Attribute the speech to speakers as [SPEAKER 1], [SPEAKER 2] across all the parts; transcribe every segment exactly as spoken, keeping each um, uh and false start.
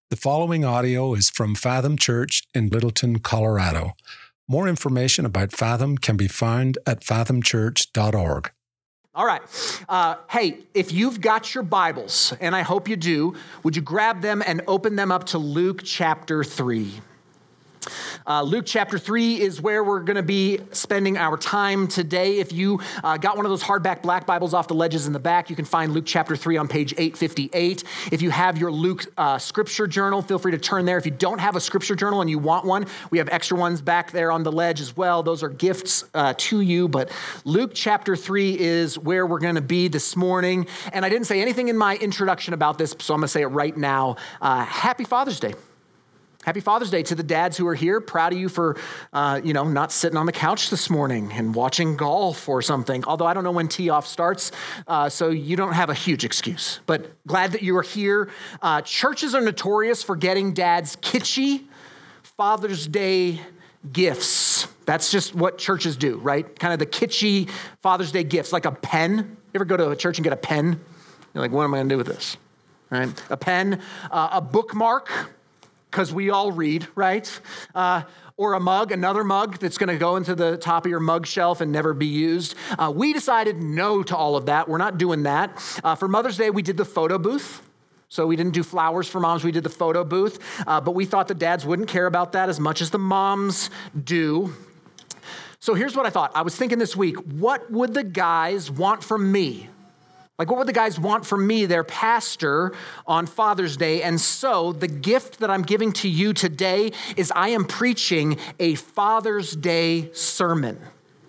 [SPEAKER 1] The following audio is from Fathom Church in Littleton, Colorado. More information about Fathom can be found at fathom church dot org.
[SPEAKER 2] All right. Uh, hey, if you've got your Bibles, and I hope you do, would you grab them and open them up to Luke chapter three? Uh, Luke chapter three is where we're going to be spending our time today. If you uh, got one of those hardback black Bibles off the ledges in the back, you can find Luke chapter three on page eight fifty-eight. If you have your Luke uh, scripture journal, feel free to turn there. If you don't have a scripture journal and you want one, we have extra ones back there on the ledge as well. Those are gifts uh, to you. But Luke chapter three is where we're going to be this morning. And I didn't say anything in my introduction about this, so I'm going to say it right now. Uh, happy Father's Day. Happy Father's Day to the dads who are here. Proud of you for, uh, you know, not sitting on the couch this morning and watching golf or something. Although I don't know when tee-off starts, uh, so you don't have a huge excuse. But glad that you are here. Uh, churches are notorious for getting dads kitschy Father's Day gifts. That's just what churches do, right? Kind of the kitschy Father's Day gifts, like a pen. You ever go to a church and get a pen? You're like, what am I going to do with this? Right? A pen, uh, a bookmark, because we all read, right? Uh, or a mug, another mug that's going to go into the top of your mug shelf and never be used. Uh, we decided no to all of that. We're not doing that. Uh, for Mother's Day, we did the photo booth. So we didn't do flowers for moms. We did the photo booth. Uh, but we thought the dads wouldn't care about that as much as the moms do. So here's what I thought. I was thinking this week, what would the guys want from me? Like, what would the guys want from me, their pastor, on Father's Day? And so the gift that I'm giving to you today is I am preaching a Father's Day sermon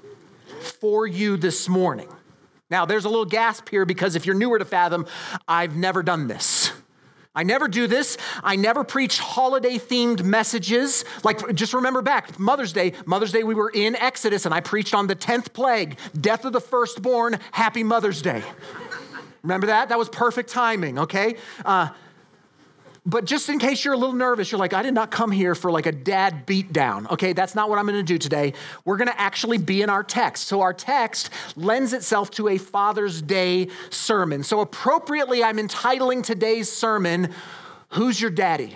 [SPEAKER 2] for you this morning. Now, there's a little gasp here because if you're newer to Fathom, I've never done this. I never do this. I never preach holiday-themed messages. Like, just remember back, Mother's Day. Mother's Day, we were in Exodus, and I preached on the tenth plague, death of the firstborn, happy Mother's Day. Remember that? That was perfect timing, okay? Uh, but just in case you're a little nervous, you're like, I did not come here for like a dad beatdown, okay? That's not what I'm going to do today. We're going to actually be in our text. So our text lends itself to a Father's Day sermon. So appropriately, I'm entitling today's sermon, Who's Your Daddy?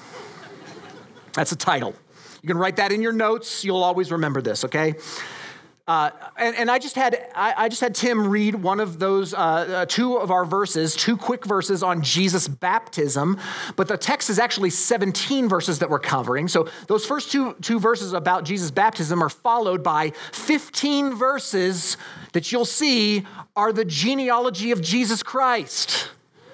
[SPEAKER 2] That's a title. You can write that in your notes. You'll always remember this, okay? Uh, and, and I just had I, I just had Tim read one of those, uh, uh, two of our verses, two quick verses on Jesus' baptism, but the text is actually seventeen verses that we're covering. So those first two, two verses about Jesus' baptism are followed by fifteen verses that you'll see are the genealogy of Jesus Christ.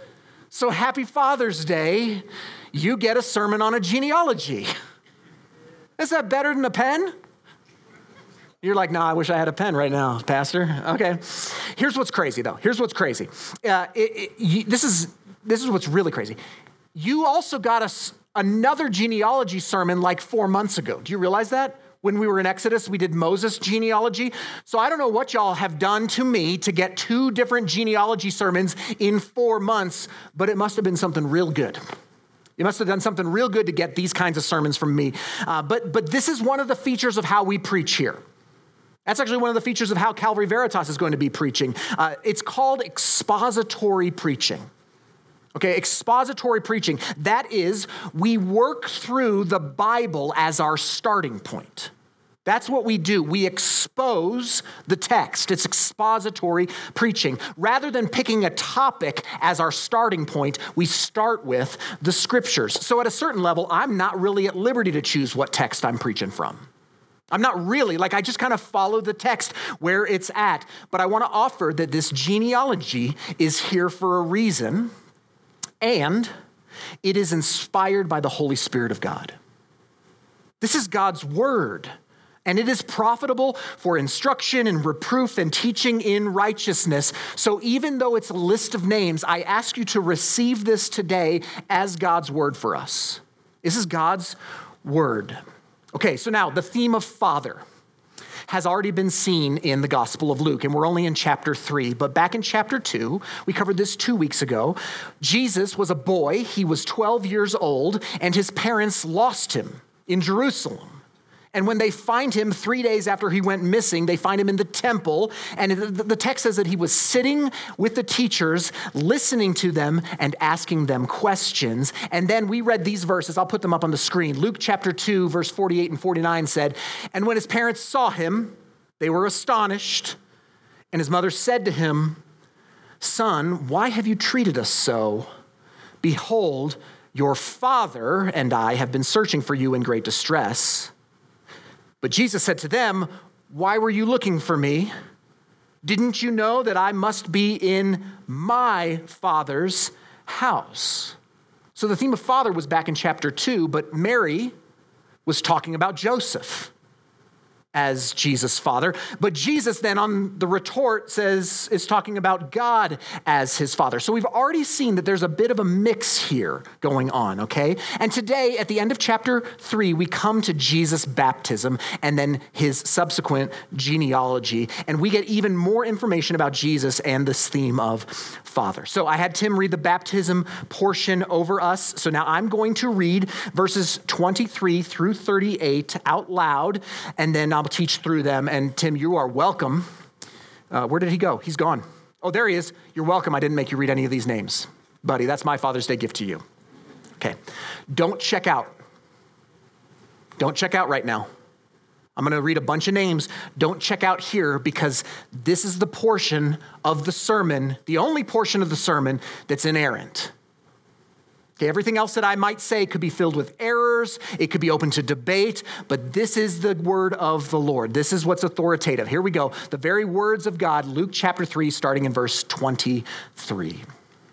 [SPEAKER 2] So happy Father's Day, you get a sermon on a genealogy. Is that better than a pen? You're like, no, I wish I had a pen right now, Pastor. Okay. Here's what's crazy, though. Here's what's crazy. Uh, it, it, you, this is this is what's really crazy. You also got us another genealogy sermon like four months ago. Do you realize that? When we were in Exodus, we did Moses' genealogy. So I don't know what y'all have done to me to get two different genealogy sermons in four months, but it must have been something real good. You must have done something real good to get these kinds of sermons from me. Uh, but but this is one of the features of how we preach here. That's actually one of the features of how Calvary Veritas is going to be preaching. Uh, it's called expository preaching. Okay, expository preaching. That is, we work through the Bible as our starting point. That's what we do. We expose the text. It's expository preaching. Rather than picking a topic as our starting point, we start with the scriptures. So at a certain level, I'm not really at liberty to choose what text I'm preaching from. I'm not really, like I just kind of follow the text where it's at. But I want to offer that this genealogy is here for a reason, and it is inspired by the Holy Spirit of God. This is God's word, and it is profitable for instruction and reproof and teaching in righteousness. So even though it's a list of names, I ask you to receive this today as God's word for us. This is God's word. Okay, so now the theme of father has already been seen in the Gospel of Luke, and we're only in chapter three. But back in chapter two, we covered this two weeks ago. Jesus was a boy. He was twelve years old, and his parents lost him in Jerusalem. And when they find him three days after he went missing, they find him in the temple. And the text says that he was sitting with the teachers, listening to them and asking them questions. And then we read these verses. I'll put them up on the screen. Luke chapter two, verse forty-eight and forty-nine said, "And when his parents saw him, they were astonished. And his mother said to him, 'Son, why have you treated us so? Behold, your father and I have been searching for you in great distress.' But Jesus said to them, 'Why were you looking for me? Didn't you know that I must be in my Father's house?'" So the theme of father was back in chapter two, but Mary was talking about Joseph as Jesus' father. But Jesus then on the retort says, is talking about God as his father. So we've already seen that there's a bit of a mix here going on, okay? And today at the end of chapter three, we come to Jesus' baptism and then his subsequent genealogy. And we get even more information about Jesus and this theme of father. So I had Tim read the baptism portion over us. So now I'm going to read verses twenty-three through thirty-eight out loud, and then I'll teach through them. And Tim, you are welcome. Uh, where did he go? He's gone. Oh, there he is. You're welcome. I didn't make you read any of these names. Buddy, that's my Father's Day gift to you. Okay. Don't check out. Don't check out right now. I'm going to read a bunch of names. Don't check out here because this is the portion of the sermon, the only portion of the sermon that's inerrant. Okay, everything else that I might say could be filled with errors. It could be open to debate, but this is the word of the Lord. This is what's authoritative. Here we go. The very words of God, Luke chapter three, starting in verse twenty-three.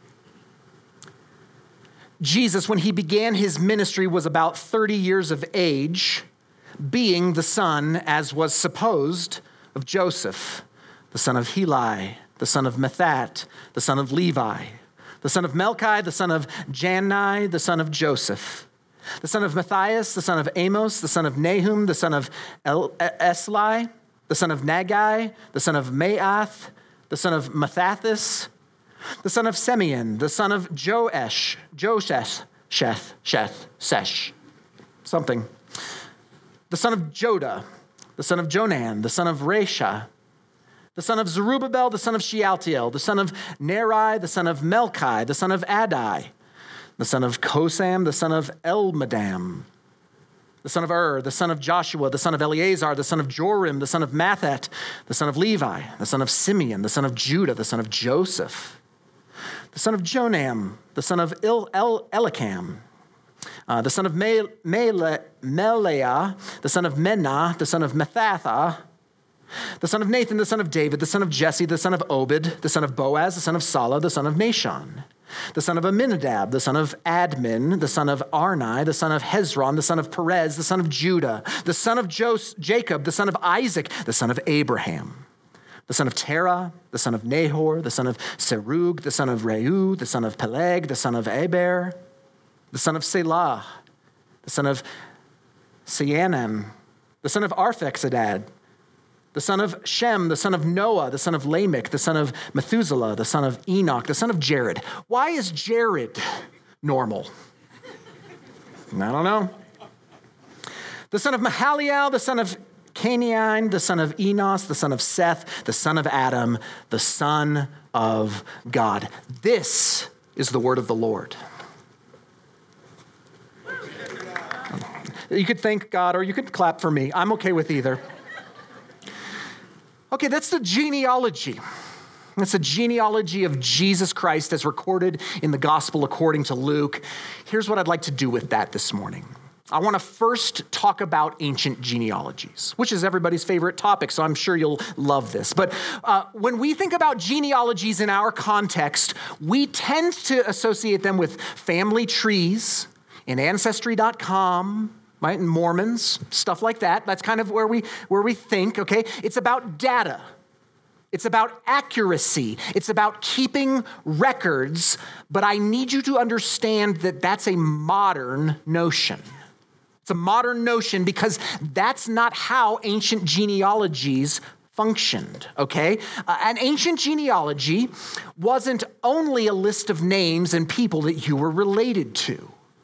[SPEAKER 2] Jesus, when he began his ministry, was about thirty years of age, being the son, as was supposed, of Joseph, the son of Heli, the son of Mathat, the son of Levi, the son of Melchi, the son of Jannai, the son of Joseph, the son of Matthias, the son of Amos, the son of Nahum, the son of El- Esli, the son of Nagai, the son of Maath, the son of Mathathis, the son of Simeon, the son of Joesh, Josheth, Sheth, Sheth, Sesh, something, the son of Jodah, the son of Jonan, the son of Resha, the son of Zerubbabel, the son of Shealtiel, the son of Neri, the son of Melchi, the son of Adai, the son of Kosam, the son of Elmadam, the son of Ur, the son of Joshua, the son of Eleazar, the son of Jorim, the son of Mathat, the son of Levi, the son of Simeon, the son of Judah, the son of Joseph, the son of Jonam, the son of Il- El- Elikam, Uh, the son of Mele- Mele- Meleah, the son of Menah, the son of Methatha, the son of Nathan, the son of David, the son of Jesse, the son of Obed, the son of Boaz, the son of Salah, the son of Nashon, the son of Aminadab, the son of Admin, the son of Arni, the son of Hezron, the son of Perez, the son of Judah, the son of Jos- Jacob, the son of Isaac, the son of Abraham, the son of Terah, the son of Nahor, the son of Serug, the son of Reu, the son of Peleg, the son of Eber, the son of Selah, the son of Seanam, the son of Arphaxadad, the son of Shem, the son of Noah, the son of Lamech, the son of Methuselah, the son of Enoch, the son of Jared. Why is Jared normal? I don't know. The son of Mahaliel, the son of Canaine, the son of Enos, the son of Seth, the son of Adam, the son of God. This is the word of the Lord. You could thank God or you could clap for me. I'm okay with either. Okay, that's the genealogy. That's the genealogy of Jesus Christ as recorded in the gospel according to Luke. Here's what I'd like to do with that this morning. I want to first talk about ancient genealogies, which is everybody's favorite topic, so I'm sure you'll love this. But uh, when we think about genealogies in our context, we tend to associate them with family trees in Ancestry dot com, right? And Mormons, stuff like that. That's kind of where we where we think, okay? It's about data. It's about accuracy. It's about keeping records, but I need you to understand that that's a modern notion. It's a modern notion because that's not how ancient genealogies functioned, okay? Uh, an ancient genealogy wasn't only a list of names and people that you were related to.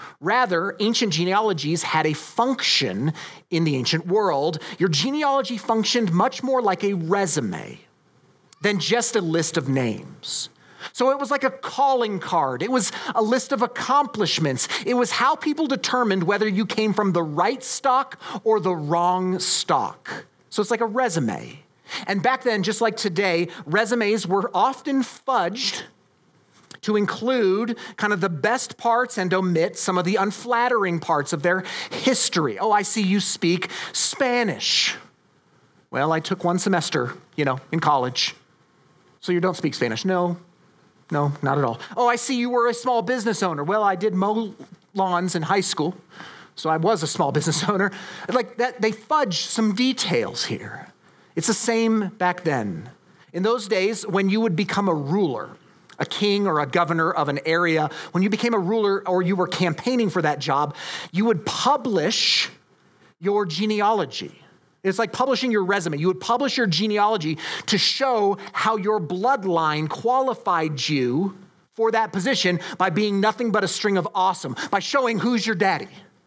[SPEAKER 2] Rather, ancient genealogies had a function in the ancient world. Your genealogy functioned much more like a resume than just a list of names. So it was like a calling card. It was a list of accomplishments. It was how people determined whether you came from the right stock or the wrong stock. So it's like a resume. And back then, just like today, resumes were often fudged to include kind of the best parts and omit some of the unflattering parts of their history. Oh, I see you speak Spanish. Well, I took one semester, you know, in college. So you don't speak Spanish. No, no, not at all. Oh, I see you were a small business owner. Well, I did mow lawns in high school, so I was a small business owner. Like that, they fudge some details here. It's the same back then. In those days, when you would become a ruler, a king or a governor of an area, when you became a ruler or you were campaigning for that job, you would publish your genealogy. It's like publishing your resume. You would publish your genealogy to show how your bloodline qualified you for that position by being nothing but a string of awesome, by showing who's your daddy.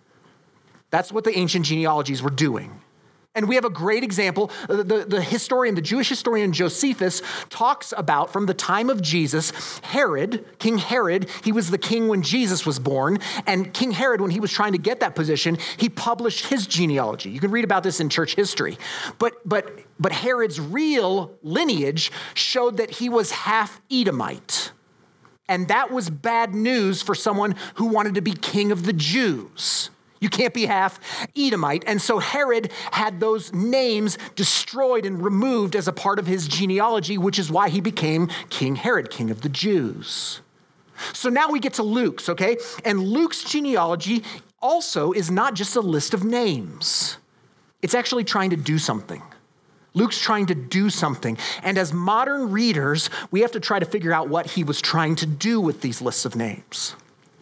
[SPEAKER 2] That's what the ancient genealogies were doing. And we have a great example. The, the, the historian, the Jewish historian Josephus talks about from the time of Jesus, Herod, King Herod, he was the king when Jesus was born. And King Herod, when he was trying to get that position, he published his genealogy. You can read about this in church history. But, but, but Herod's real lineage showed that he was half Edomite. And that was bad news for someone who wanted to be king of the Jews. You can't be half Edomite. And so Herod had those names destroyed and removed as a part of his genealogy, which is why he became King Herod, king of the Jews. So now we get to Luke's, okay? And Luke's genealogy also is not just a list of names. It's actually trying to do something. Luke's trying to do something. And as modern readers, we have to try to figure out what he was trying to do with these lists of names.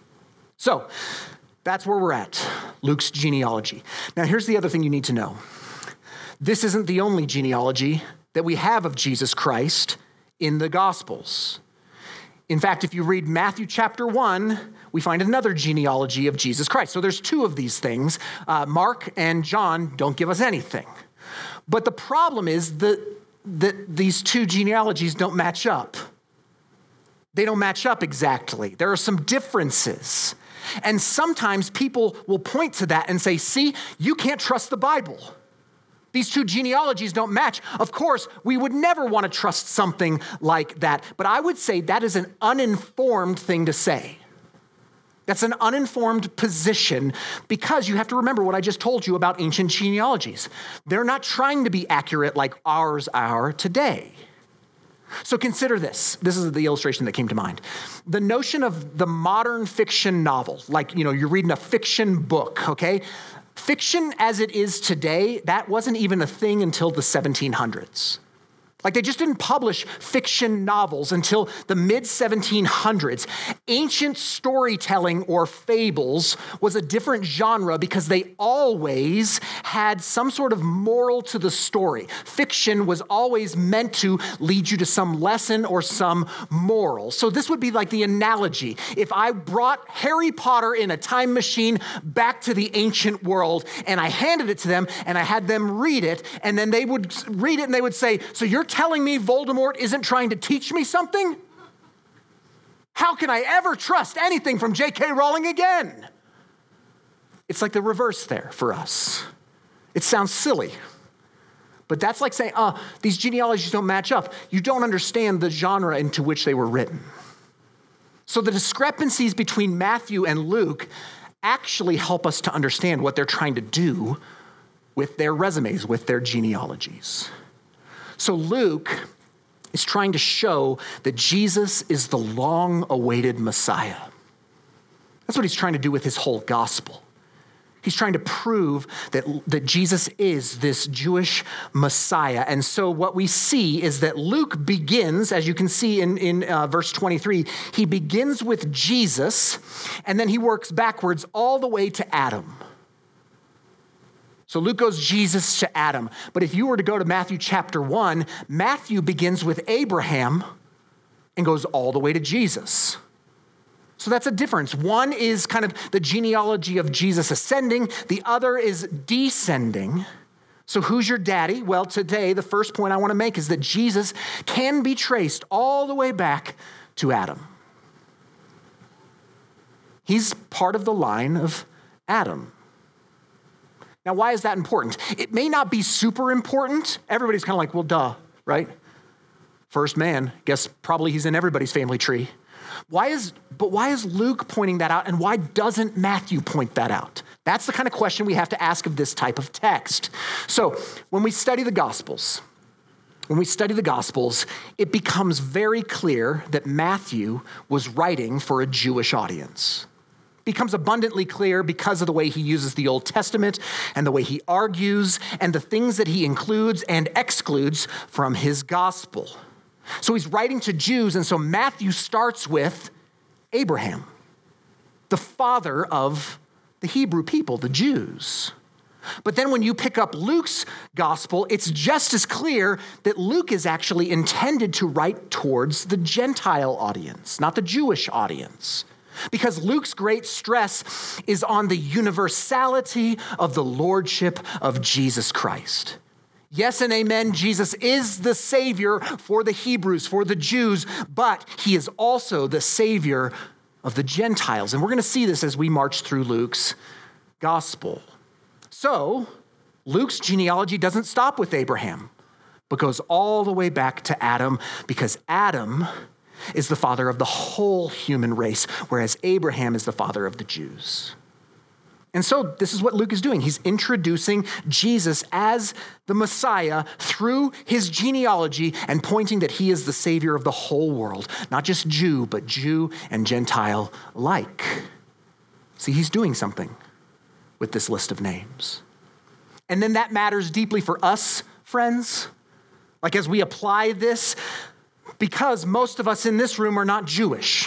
[SPEAKER 2] So, that's where we're at, Luke's genealogy. Now, here's the other thing you need to know. This isn't the only genealogy that we have of Jesus Christ in the Gospels. In fact, if you read Matthew chapter one, we find another genealogy of Jesus Christ. So there's two of these things. Uh, Mark and John don't give us anything. But the problem is that, that these two genealogies don't match up. They don't match up exactly. There are some differences. And sometimes people will point to that and say, see, you can't trust the Bible. These two genealogies don't match. Of course, we would never want to trust something like that. But I would say that is an uninformed thing to say. That's an uninformed position because you have to remember what I just told you about ancient genealogies. They're not trying to be accurate like ours are today. So consider this. This is the illustration that came to mind. The notion of the modern fiction novel, like, you know, you're reading a fiction book, okay? Fiction as it is today, that wasn't even a thing until the seventeen hundreds. Like they just didn't publish fiction novels until the mid seventeen hundreds. Ancient storytelling or fables was a different genre because they always had some sort of moral to the story. Fiction was always meant to lead you to some lesson or some moral. So this would be like the analogy. If I brought Harry Potter in a time machine back to the ancient world and I handed it to them and I had them read it and then they would read it and they would say, so you're telling me Voldemort isn't trying to teach me something? How can I ever trust anything from J K Rowling again? It's like the reverse there for us. It sounds silly, but that's like saying, oh, these genealogies don't match up. You don't understand the genre into which they were written. So the discrepancies between Matthew and Luke actually help us to understand what they're trying to do with their resumes, with their genealogies. So Luke is trying to show that Jesus is the long-awaited Messiah. That's what he's trying to do with his whole gospel. He's trying to prove that, that Jesus is this Jewish Messiah. And so what we see is that Luke begins, as you can see in, in uh, verse twenty-three, he begins with Jesus, and then he works backwards all the way to Adam. So Luke goes Jesus to Adam. But if you were to go to Matthew chapter one, Matthew begins with Abraham and goes all the way to Jesus. So that's a difference. One is kind of the genealogy of Jesus ascending. The other is descending. So who's your daddy? Well, today, the first point I want to make is that Jesus can be traced all the way back to Adam. He's part of the line of Adam. Now, why is that important? It may not be super important. Everybody's kind of like, well, duh, right? First man, guess probably he's in everybody's family tree. Why is, but why is Luke pointing that out, and why doesn't Matthew point that out? That's the kind of question we have to ask of this type of text. So when we study the Gospels, when we study the Gospels, it becomes very clear that Matthew was writing for a Jewish audience. It becomes abundantly clear because of the way he uses the Old Testament and the way he argues and the things that he includes and excludes from his gospel. So he's writing to Jews, and so Matthew starts with Abraham, the father of the Hebrew people, the Jews. But then when you pick up Luke's gospel, it's just as clear that Luke is actually intended to write towards the Gentile audience, not the Jewish audience. Because Luke's great stress is on the universality of the lordship of Jesus Christ. Yes and amen, Jesus is the Savior for the Hebrews, for the Jews, but he is also the Savior of the Gentiles. And we're going to see this as we march through Luke's gospel. So, Luke's genealogy doesn't stop with Abraham, but goes all the way back to Adam, because Adam is the father of the whole human race, whereas Abraham is the father of the Jews. And so this is what Luke is doing. He's introducing Jesus as the Messiah through his genealogy and pointing that he is the Savior of the whole world, not just Jew, but Jew and Gentile alike. See, he's doing something with this list of names. And then that matters deeply for us, friends. Like as we apply this, because most of us in this room are not Jewish.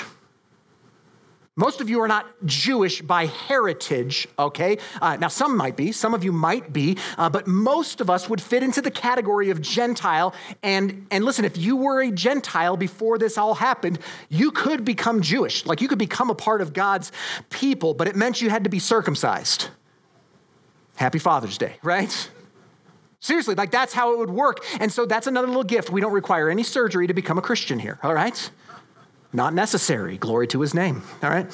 [SPEAKER 2] Most of you are not Jewish by heritage, okay? Uh, now, some might be, some of you might be, uh, but most of us would fit into the category of Gentile. And, and listen, if you were a Gentile before this all happened, you could become Jewish. Like you could become a part of God's people, but it meant you had to be circumcised. Happy Father's Day, right? Seriously, like that's how it would work. And so that's another little gift. We don't require any surgery to become a Christian here, all right? Not necessary. Glory to his name, all right?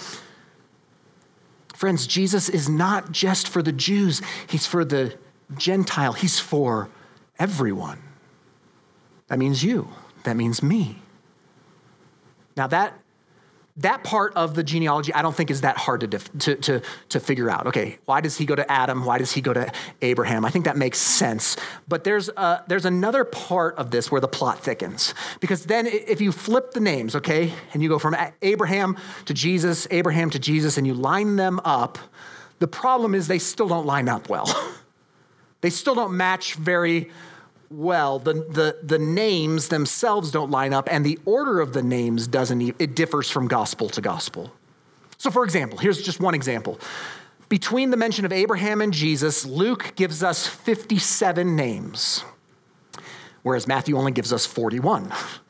[SPEAKER 2] Friends, Jesus is not just for the Jews. He's for the Gentile. He's for everyone. That means you. That means me. Now that That part of the genealogy, I don't think is that hard to, dif- to, to, to figure out. Okay, why does he go to Adam? Why does he go to Abraham? I think that makes sense. But there's uh, there's another part of this where the plot thickens. Because then if you flip the names, okay, and you go from Abraham to Jesus, Abraham to Jesus, and you line them up, the problem is they still don't line up well. They still don't match very well. The, the, the names themselves don't line up, and the order of the names doesn't, even, it differs from gospel to gospel. So for example, here's just one example. Between the mention of Abraham and Jesus, Luke gives us fifty-seven names, whereas Matthew only gives us forty-one.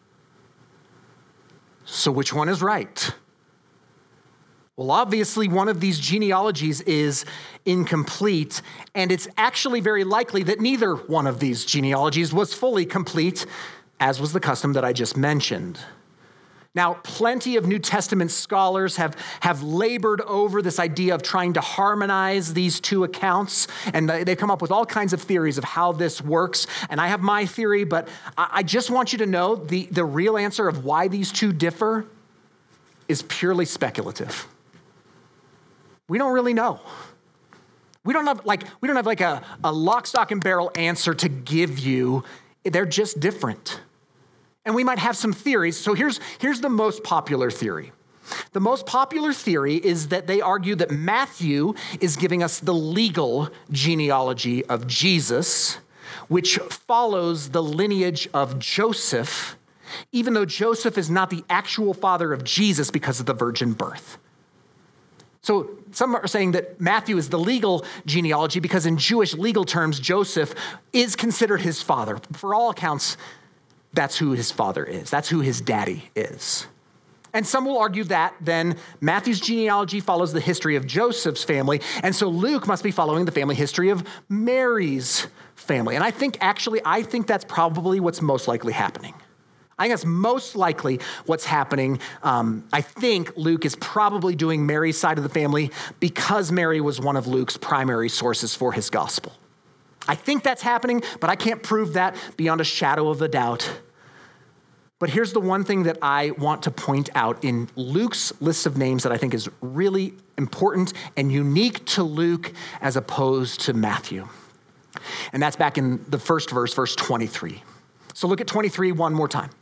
[SPEAKER 2] So which one is right? Well, obviously, one of these genealogies is incomplete, and it's actually very likely that neither one of these genealogies was fully complete, as was the custom that I just mentioned. Now, plenty of New Testament scholars have, have labored over this idea of trying to harmonize these two accounts, and they've come up with all kinds of theories of how this works, and I have my theory, but I just want you to know the, the real answer of why these two differ is purely speculative. We don't really know. We don't have like we don't have like a, a lock, stock, and barrel answer to give you. They're just different. And we might have some theories. So here's, here's the most popular theory. The most popular theory is that they argue that Matthew is giving us the legal genealogy of Jesus, which follows the lineage of Joseph, even though Joseph is not the actual father of Jesus because of the virgin birth. So some are saying that Matthew is the legal genealogy because in Jewish legal terms, Joseph is considered his father. For all accounts, that's who his father is. That's who his daddy is. And some will argue that then Matthew's genealogy follows the history of Joseph's family, and so Luke must be following the family history of Mary's family. And I think actually, I think that's probably what's most likely happening. I think that's most likely what's happening. Um, I think Luke is probably doing Mary's side of the family because Mary was one of Luke's primary sources for his gospel. I think that's happening, but I can't prove that beyond a shadow of a doubt. But here's the one thing that I want to point out in Luke's list of names that I think is really important and unique to Luke as opposed to Matthew. And that's back in the first verse, verse twenty-three. So look at twenty-three one more time.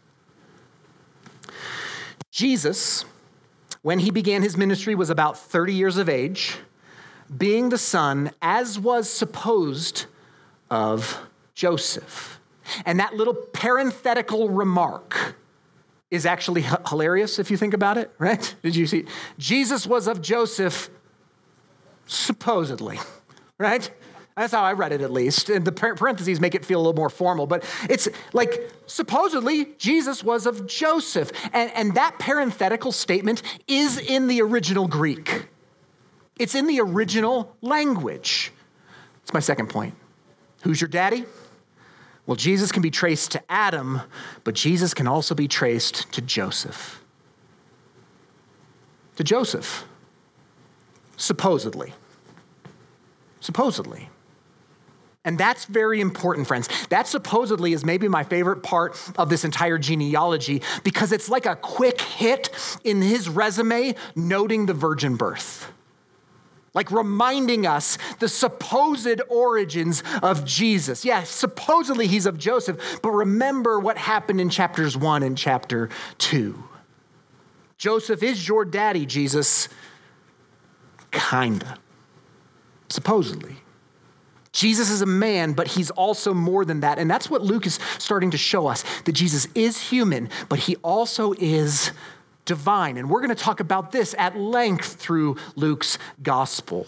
[SPEAKER 2] Jesus, when he began his ministry, was about thirty years of age, being the son, as was supposed, of Joseph. And that little parenthetical remark is actually h- hilarious if you think about it, right? Did you see? Jesus was of Joseph, supposedly, right? That's how I read it, at least. And the parentheses make it feel a little more formal, but it's like, supposedly, Jesus was of Joseph. And, and that parenthetical statement is in the original Greek. It's in the original language. It's my second point. Who's your daddy? Well, Jesus can be traced to Adam, but Jesus can also be traced to Joseph. To Joseph. Supposedly. Supposedly. And that's very important, friends. That supposedly is maybe my favorite part of this entire genealogy because it's like a quick hit in his resume noting the virgin birth. Like reminding us the supposed origins of Jesus. Yeah, supposedly he's of Joseph, but remember what happened in chapters one and chapter two. Joseph is your daddy, Jesus. Kinda. Supposedly. Jesus is a man, but he's also more than that. And that's what Luke is starting to show us, that Jesus is human, but he also is divine. And we're going to talk about this at length through Luke's gospel.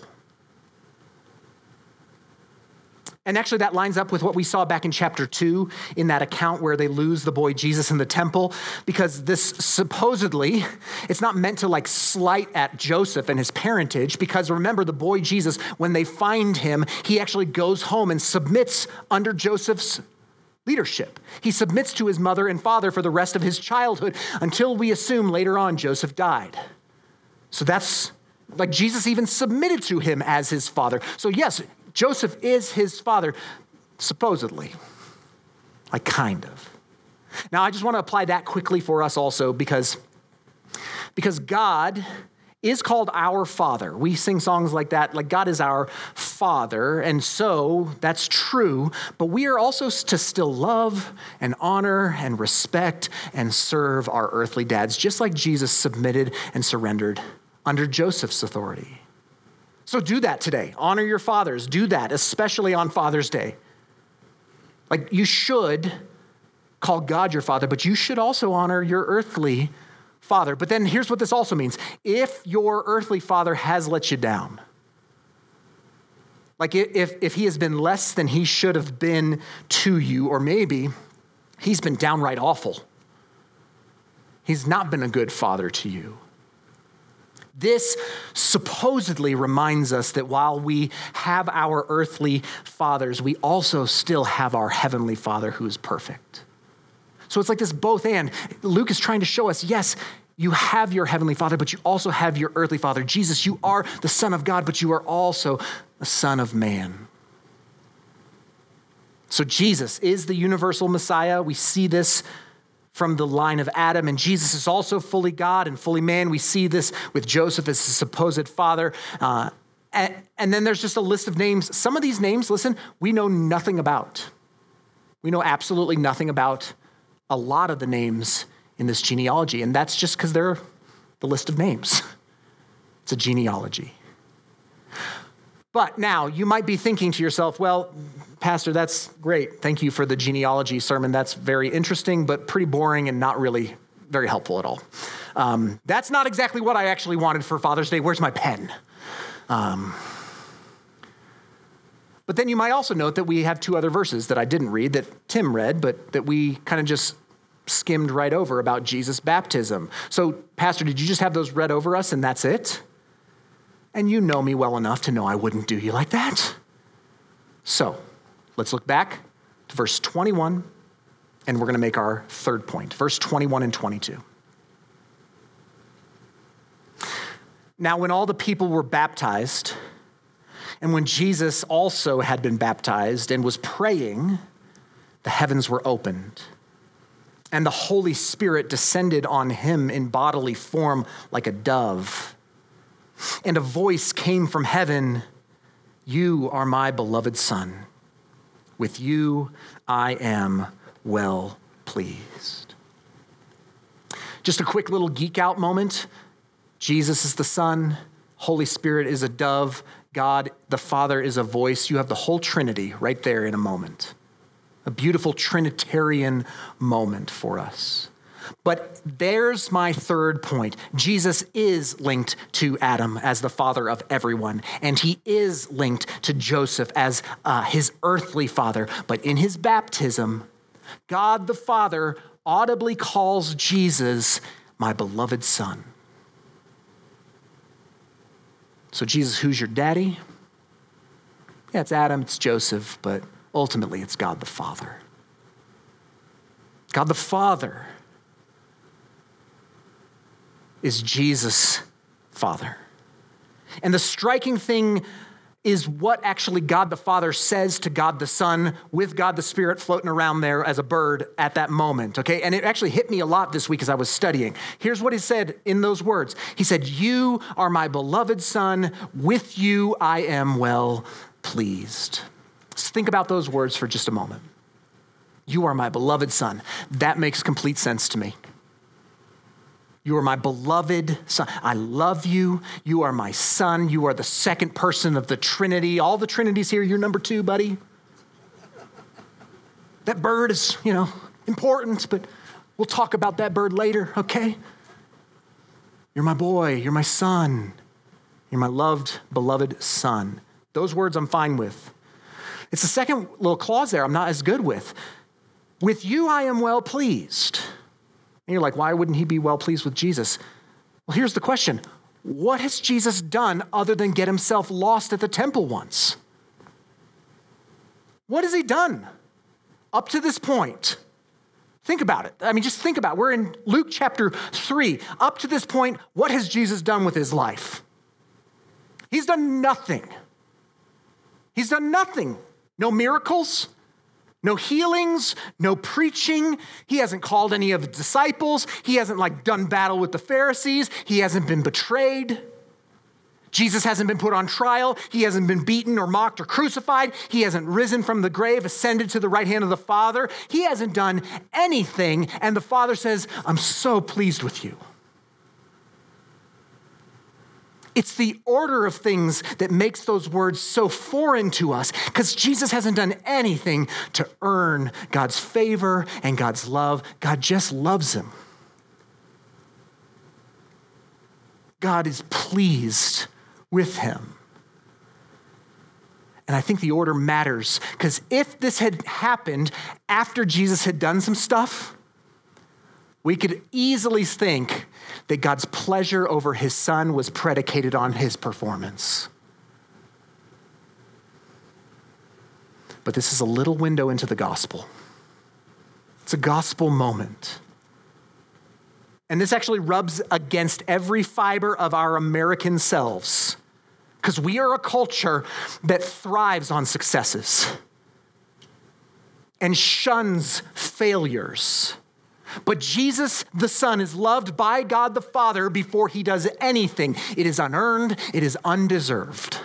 [SPEAKER 2] And actually that lines up with what we saw back in chapter two in that account where they lose the boy Jesus in the temple, because this supposedly, it's not meant to like slight at Joseph and his parentage, because remember the boy Jesus, when they find him, he actually goes home and submits under Joseph's leadership. He submits to his mother and father for the rest of his childhood until we assume later on Joseph died. So that's like Jesus even submitted to him as his father. So yes, Joseph is his father, supposedly, like kind of. Now, I just want to apply that quickly for us also because, because God is called our Father. We sing songs like that, like God is our Father, and so that's true, but we are also to still love and honor and respect and serve our earthly dads, just like Jesus submitted and surrendered under Joseph's authority. So do that today. Honor your fathers. Do that, especially on Father's Day. Like you should call God your father, but you should also honor your earthly father. But then here's what this also means. If your earthly father has let you down, like if, if he has been less than he should have been to you, or maybe he's been downright awful, he's not been a good father to you. This supposedly reminds us that while we have our earthly fathers, we also still have our heavenly Father who is perfect. So it's like this both and. Luke is trying to show us, yes, you have your heavenly Father, but you also have your earthly father. Jesus, you are the Son of God, but you are also the Son of Man. So Jesus is the universal Messiah. We see this from the line of Adam, and Jesus is also fully God and fully man. We see this with Joseph as his supposed father. Uh, and, and then there's just a list of names. Some of these names, listen, we know nothing about. We know absolutely nothing about a lot of the names in this genealogy, and that's just because they're the list of names. It's a genealogy. But now you might be thinking to yourself, well, Pastor, that's great. Thank you for the genealogy sermon. That's very interesting, but pretty boring and not really very helpful at all. Um, that's not exactly what I actually wanted for Father's Day. Where's my pen? Um, but then you might also note that we have two other verses that I didn't read, that Tim read, but that we kind of just skimmed right over about Jesus' baptism. So, Pastor, did you just have those read over us and that's it? And you know me well enough to know I wouldn't do you like that. So, let's look back to verse twenty-one, and we're going to make our third point. Verse twenty-one and twenty-two. Now, when all the people were baptized, and when Jesus also had been baptized and was praying, the heavens were opened, and the Holy Spirit descended on him in bodily form like a dove. And a voice came from heaven, "You are my beloved Son. With you I am well pleased." Just a quick little geek out moment. Jesus is the Son. Holy Spirit is a dove. God, the Father, is a voice. You have the whole Trinity right there in a moment. A beautiful Trinitarian moment for us. But there's my third point. Jesus is linked to Adam as the father of everyone, and he is linked to Joseph as uh, his earthly father. But in his baptism, God the Father audibly calls Jesus my beloved Son. So Jesus, who's your daddy? Yeah, it's Adam, it's Joseph, but ultimately it's God the Father. God the Father is Jesus' Father. And the striking thing is what actually God the Father says to God the Son with God the Spirit floating around there as a bird at that moment, okay? And it actually hit me a lot this week as I was studying. Here's what he said in those words. He said, "You are my beloved Son. With you I am well pleased." Let's think about those words for just a moment. You are my beloved Son. That makes complete sense to me. You are my beloved Son. I love you. You are my Son. You are the second person of the Trinity. All the Trinities here, you're number two, buddy. That bird is, you know, important, but we'll talk about that bird later, okay? You're my boy. You're my son. You're my loved, beloved Son. Those words I'm fine with. It's the second little clause there I'm not as good with. With you I am well pleased. And you're like, why wouldn't he be well pleased with Jesus? Well, here's the question. What has Jesus done other than get himself lost at the temple once? What has he done up to this point? Think about it. I mean, just think about it. We're in Luke chapter three. Up to this point, what has Jesus done with his life? He's done nothing. He's done nothing. No miracles. No healings, no preaching. He hasn't called any of the disciples. He hasn't like done battle with the Pharisees. He hasn't been betrayed. Jesus hasn't been put on trial. He hasn't been beaten or mocked or crucified. He hasn't risen from the grave, ascended to the right hand of the Father. He hasn't done anything. And the Father says, I'm so pleased with you. It's the order of things that makes those words so foreign to us, because Jesus hasn't done anything to earn God's favor and God's love. God just loves him. God is pleased with him. And I think the order matters, because if this had happened after Jesus had done some stuff, we could easily think that God's pleasure over his Son was predicated on his performance. But this is a little window into the gospel. It's a gospel moment. And this actually rubs against every fiber of our American selves, because we are a culture that thrives on successes and shuns failures. But Jesus, the Son, is loved by God the Father before he does anything. It is unearned. It is undeserved.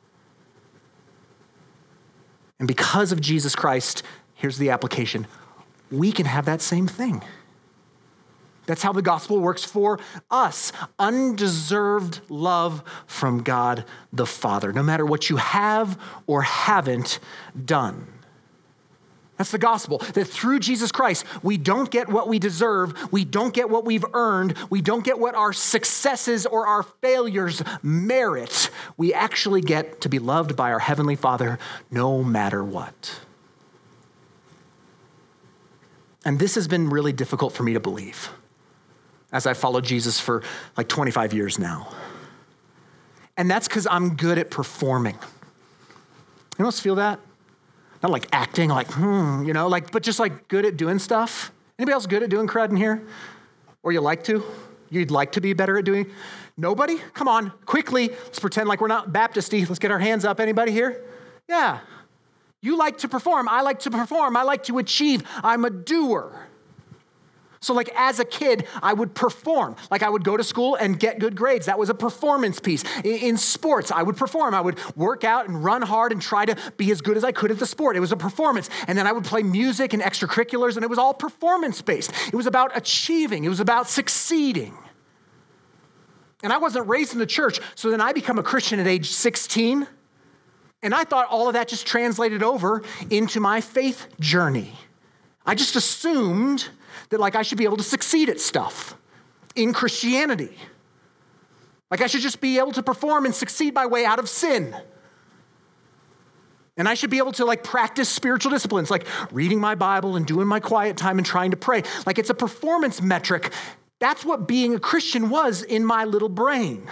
[SPEAKER 2] And because of Jesus Christ, here's the application. We can have that same thing. That's how the gospel works for us. Undeserved love from God the Father, no matter what you have or haven't done. That's the gospel, that through Jesus Christ, we don't get what we deserve. We don't get what we've earned. We don't get what our successes or our failures merit. We actually get to be loved by our Heavenly Father no matter what. And this has been really difficult for me to believe as I followed Jesus for like twenty-five years now. And that's because I'm good at performing. You else feel that? Not like acting, like, hmm, you know, like, but just like good at doing stuff. Anybody else good at doing crud in here? Or you like to? You'd like to be better at doing? Nobody? Come on, quickly. Let's pretend like we're not Baptist-y. Let's get our hands up. Anybody here? Yeah. You like to perform. I like to perform. I like to achieve. I'm a doer. So like as a kid, I would perform. Like I would go to school and get good grades. That was a performance piece. In sports, I would perform. I would work out and run hard and try to be as good as I could at the sport. It was a performance. And then I would play music and extracurriculars, and it was all performance-based. It was about achieving. It was about succeeding. And I wasn't raised in the church, so then I become a Christian at age sixteen, and I thought all of that just translated over into my faith journey. I just assumed that like I should be able to succeed at stuff in Christianity. Like I should just be able to perform and succeed my way out of sin. And I should be able to like practice spiritual disciplines, like reading my Bible and doing my quiet time and trying to pray. Like it's a performance metric. That's what being a Christian was in my little brain.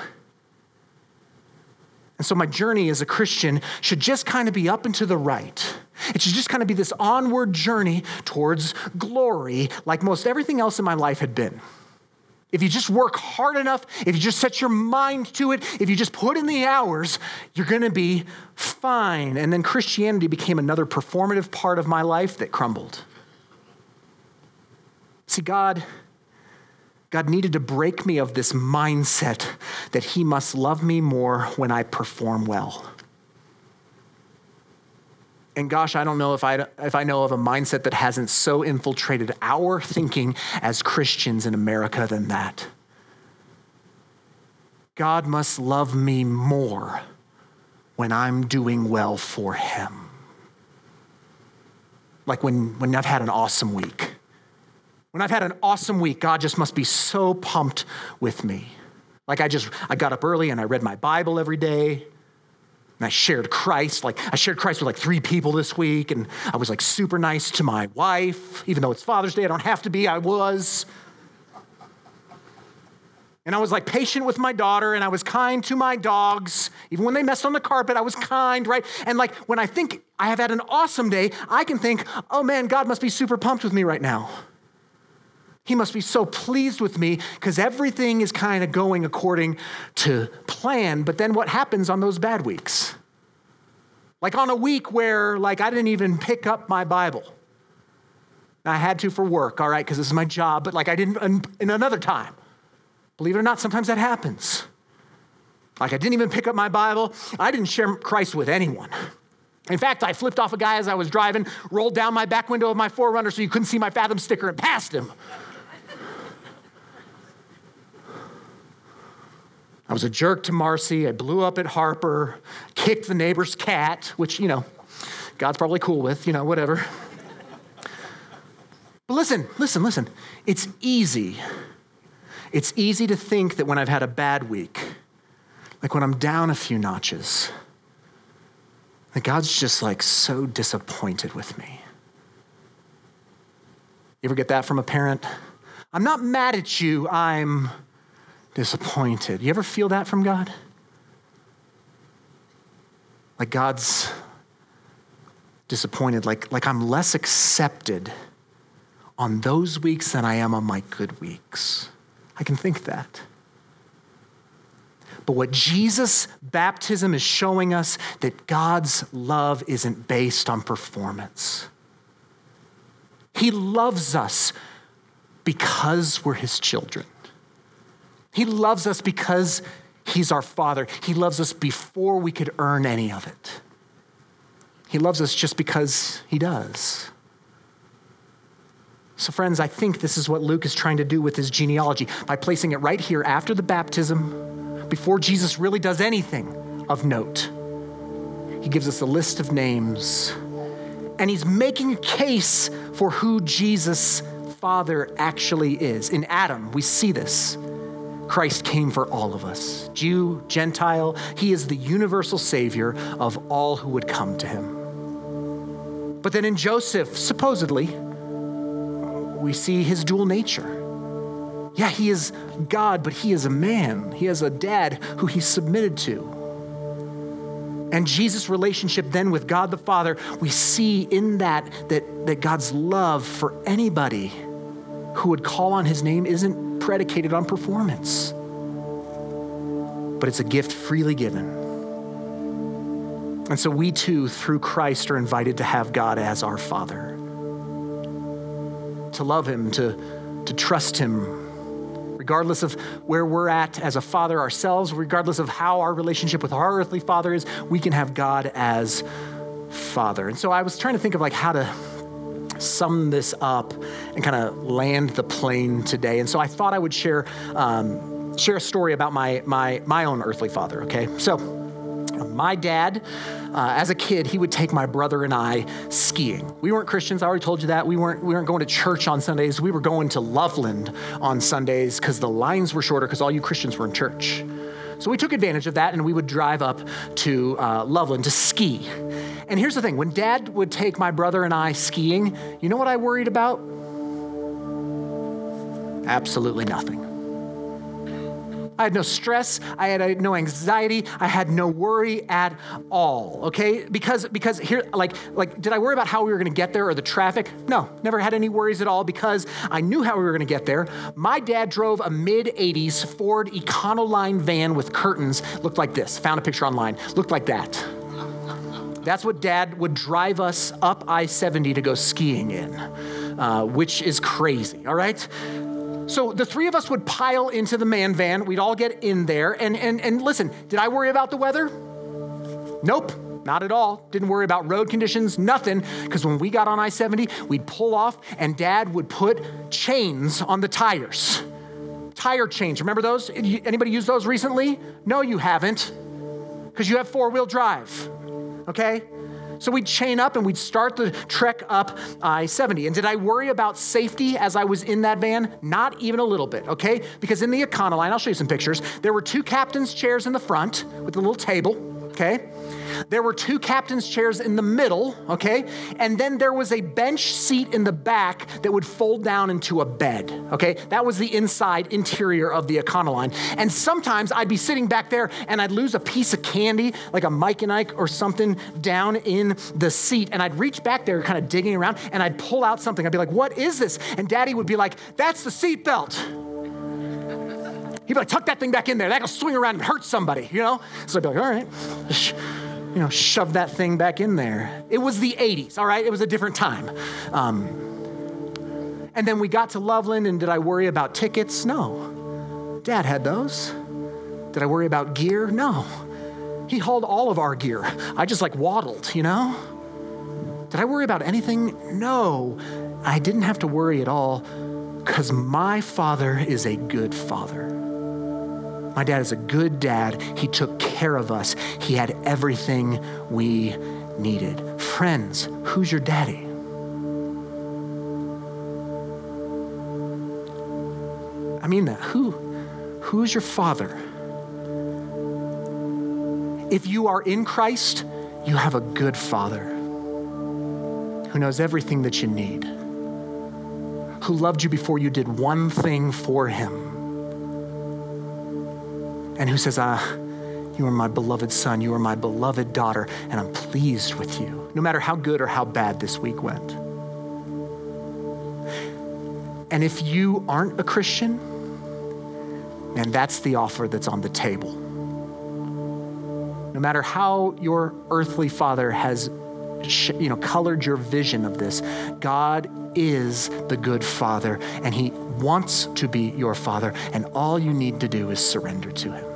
[SPEAKER 2] And so my journey as a Christian should just kind of be up and to the right. It should just kind of be this onward journey towards glory, like most everything else in my life had been. If you just work hard enough, if you just set your mind to it, if you just put in the hours, you're going to be fine. And then Christianity became another performative part of my life that crumbled. See, God... God needed to break me of this mindset that he must love me more when I perform well. And gosh, I don't know if I, if I know of a mindset that hasn't so infiltrated our thinking as Christians in America than that. God must love me more when I'm doing well for him. Like when, when I've had an awesome week. When I've had an awesome week, God just must be so pumped with me. Like I just, I got up early and I read my Bible every day. And I shared Christ. Like I shared Christ with like three people this week. And I was like super nice to my wife. Even though it's Father's Day, I don't have to be, I was. And I was like patient with my daughter, and I was kind to my dogs. Even when they messed on the carpet, I was kind, right? And like when I think I have had an awesome day, I can think, oh man, God must be super pumped with me right now. He must be so pleased with me because everything is kind of going according to plan. But then what happens on those bad weeks? Like on a week where like I didn't even pick up my Bible. I had to for work, all right, because this is my job. But like I didn't in another time. Believe it or not, sometimes that happens. Like I didn't even pick up my Bible. I didn't share Christ with anyone. In fact, I flipped off a guy as I was driving, rolled down my back window of my four runner so you couldn't see my Fathom sticker and passed him. I was a jerk to Marcy. I blew up at Harper, kicked the neighbor's cat, which, you know, God's probably cool with, you know, whatever. But listen, listen, listen. It's easy. It's easy to think that when I've had a bad week, like when I'm down a few notches, that God's just like so disappointed with me. You ever get that from a parent? I'm not mad at you, I'm disappointed. You ever feel that from God? Like God's disappointed, like, like I'm less accepted on those weeks than I am on my good weeks. I can think that. But what Jesus' baptism is showing us, that God's love isn't based on performance. He loves us because we're his children. He loves us because he's our Father. He loves us before we could earn any of it. He loves us just because he does. So friends, I think this is what Luke is trying to do with his genealogy by placing it right here after the baptism, before Jesus really does anything of note. He gives us a list of names, and he's making a case for who Jesus' Father actually is. In Adam, we see this. Christ came for all of us, Jew, Gentile. He is the universal Savior of all who would come to him. But then in Joseph, supposedly, we see his dual nature. Yeah, he is God, but he is a man. He has a dad who he's submitted to. And Jesus' relationship then with God the Father, we see in that, that, that God's love for anybody who would call on his name isn't predicated on performance, but it's a gift freely given. And so we too, through Christ, are invited to have God as our Father, to love him, to, to trust him, regardless of where we're at as a father ourselves, regardless of how our relationship with our earthly father is, we can have God as Father. And so I was trying to think of like how to sum this up and kind of land the plane today. And so I thought I would share um, share a story about my my my own earthly father. Okay, so my dad, uh, as a kid, he would take my brother and I skiing. We weren't Christians. I already told you that. We weren't we weren't going to church on Sundays. We were going to Loveland on Sundays because the lines were shorter because all you Christians were in church. So we took advantage of that, and we would drive up to uh, Loveland to ski. And here's the thing. When Dad would take my brother and I skiing, you know what I worried about? Absolutely nothing. I had no stress. I had no anxiety. I had no worry at all, okay? Because, because here, like, like, did I worry about how we were gonna get there or the traffic? No, never had any worries at all because I knew how we were gonna get there. My dad drove a mid eighties Ford Econoline van with curtains, looked like this. Found a picture online, looked like that. That's what Dad would drive us up I seventy to go skiing in, uh, which is crazy, all right? So the three of us would pile into the man van. We'd all get in there. And, and, and listen, did I worry about the weather? Nope, not at all. Didn't worry about road conditions, nothing. Because when we got on I seventy, we'd pull off and Dad would put chains on the tires. Tire chains, remember those? Anybody use those recently? No, you haven't. Because you have four-wheel drive, okay? So we'd chain up and we'd start the trek up I seventy. And did I worry about safety as I was in that van? Not even a little bit, okay? Because in the Econoline, I'll show you some pictures, there were two captain's chairs in the front with a little table, okay? There were two captain's chairs in the middle, okay? And then there was a bench seat in the back that would fold down into a bed, okay? That was the inside interior of the Econoline. And sometimes I'd be sitting back there and I'd lose a piece of candy, like a Mike and Ike or something down in the seat. And I'd reach back there kind of digging around and I'd pull out something. I'd be like, what is this? And Daddy would be like, that's the seat belt. He'd be like, tuck that thing back in there. That'll swing around and hurt somebody, you know? So I'd be like, all right. You know, shove that thing back in there. It was the eighties, all right? It was a different time. Um, and then we got to Loveland, and did I worry about tickets? No. Dad had those. Did I worry about gear? No. He hauled all of our gear. I just like waddled, you know? Did I worry about anything? No. I didn't have to worry at all because my father is a good father. My dad is a good dad. He took care of us. He had everything we needed. Friends, who's your daddy? I mean that. Who? Who's your father? If you are in Christ, you have a good father who knows everything that you need, who loved you before you did one thing for him, and who says, ah, you are my beloved son, you are my beloved daughter, and I'm pleased with you, no matter how good or how bad this week went. And if you aren't a Christian, man, that's the offer that's on the table. No matter how your earthly father has you know, colored your vision of this, God is the good father, and he wants to be your father, and all you need to do is surrender to him.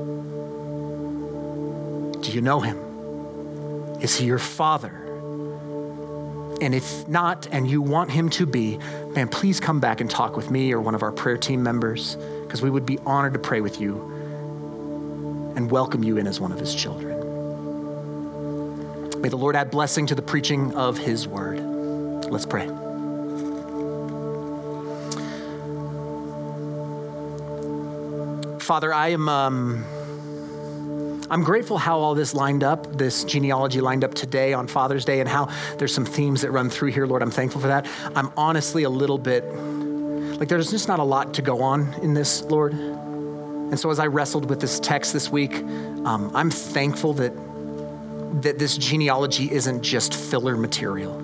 [SPEAKER 2] Do you know him? Is he your father? And if not, and you want him to be, man, please come back and talk with me or one of our prayer team members, because we would be honored to pray with you and welcome you in as one of his children. May the Lord add blessing to the preaching of his word. Let's pray. Father, I am, um, I'm grateful how all this lined up, this genealogy lined up today on Father's Day, and how there's some themes that run through here, Lord. I'm thankful for that. I'm honestly a little bit, like there's just not a lot to go on in this, Lord. And so as I wrestled with this text this week, um, I'm thankful that, that this genealogy isn't just filler material.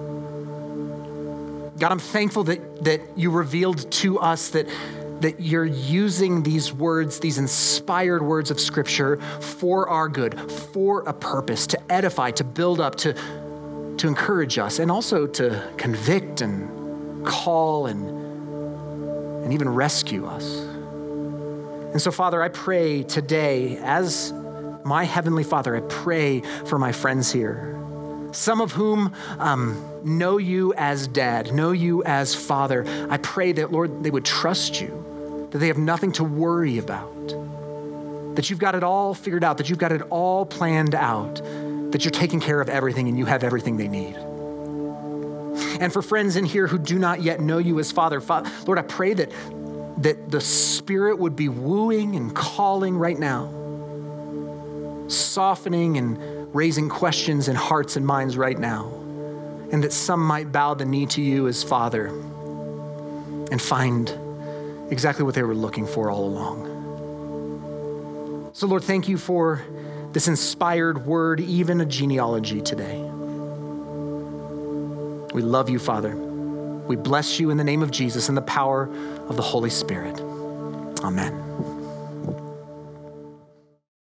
[SPEAKER 2] God, I'm thankful that, that you revealed to us that that you're using these words, these inspired words of Scripture for our good, for a purpose, to edify, to build up, to, to encourage us, and also to convict and call and, and even rescue us. And so, Father, I pray today, as my Heavenly Father, I pray for my friends here, some of whom um, know you as Dad, know you as Father. I pray that, Lord, they would trust you, that they have nothing to worry about, that you've got it all figured out, that you've got it all planned out, that you're taking care of everything and you have everything they need. And for friends in here who do not yet know you as Father, Father Lord, I pray that, that the Spirit would be wooing and calling right now, softening and raising questions in hearts and minds right now, and that some might bow the knee to you as Father and find exactly what they were looking for all along. So Lord, thank you for this inspired word, even a genealogy today. We love you, Father. We bless you in the name of Jesus and the power of the Holy Spirit. Amen.